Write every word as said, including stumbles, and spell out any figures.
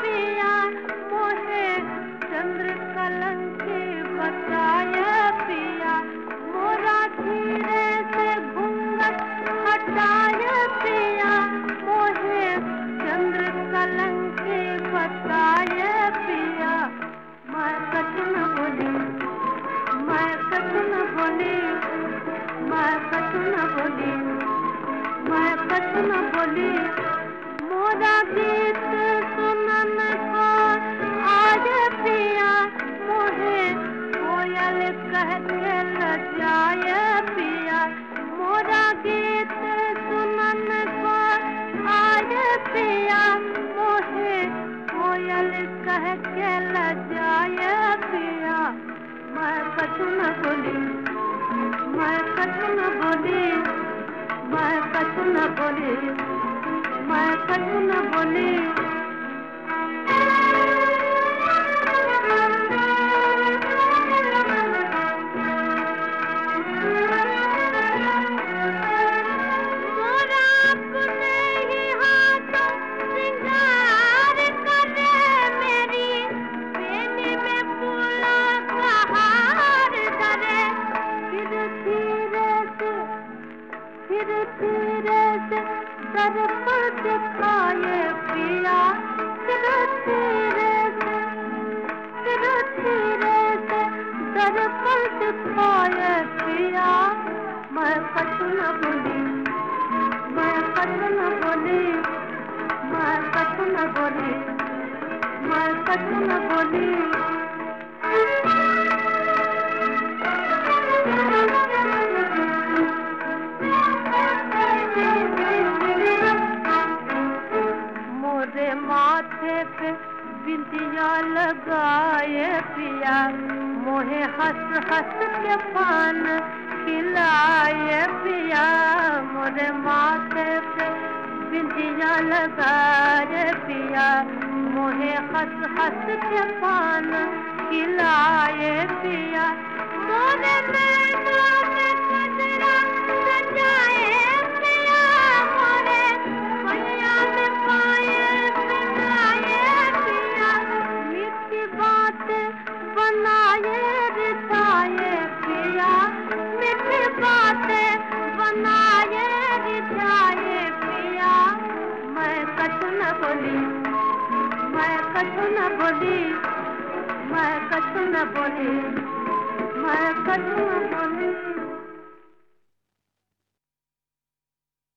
पिया मोहे चंद्र कलंकी बताए पिया मोरा धीरे से घूंघट हटाए पिया मोहे चंद्र कलंकी बताए पिया मैं कछ न बोली मैं कछ न बोली मैं कछ न बोली मैं कछ न बोली मोरा गीत सुनन को आज पिया मोहे कोयल कह के लजाए पिया मोरा गीत सुनन को आज पिया मोहे कोयल कह के लजाए पिया मैं कछ न बोली मैं कछ न बोली मैं कछ न बोली मैं कछ न बोली मोरा अपने ही हाथों सिंगार करे मेरी बेनी में फूलों का हार धरे फिर धीरे से फिर धीरे से सर पर दिखाए पिया फिर धीरे से फिर धीरे से सर पर दिखाए पिया मैं कछ न बोली मैं कछ न बोली मैं कछ न बोली मैं कछ न बोली मोरे माथे पे बिंदिया लगाए पिया मोहे हंस हंस के पान खिलाए पिया मोरे माथे पे बिंदिया लगाए पिया मोहे हंस हंस के पान खिलाए पिया मोरे नैनों में कजरा सजाए पिया मोरे मैया में पायल पहनाए पिया मीठी बातें बनाए रिझाए पिया मीठी बातें बनाए रिझाए पिया मैं कछ न बोली मैं कछ न बोली मैं कछ न बोली मैं कछ न